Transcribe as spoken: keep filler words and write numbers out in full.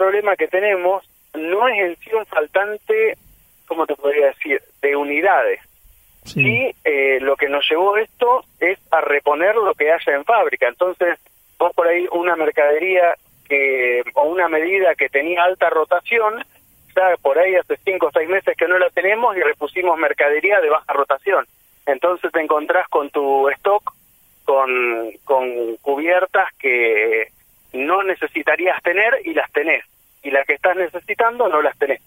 problema que tenemos no es en sí un faltante, ¿cómo te podría decir?, de unidades. Sí, sí eh, lo que nos llevó esto es a reponer lo que haya en fábrica. Entonces, vos por ahí una mercadería que o una medida que tenía alta rotación, ya por ahí hace cinco o seis meses que no la tenemos y repusimos mercadería de baja rotación. Entonces te encontrás con tu stock con, con cubiertas que no necesitarías tener y las tenés. Y las que estás necesitando no las tenés.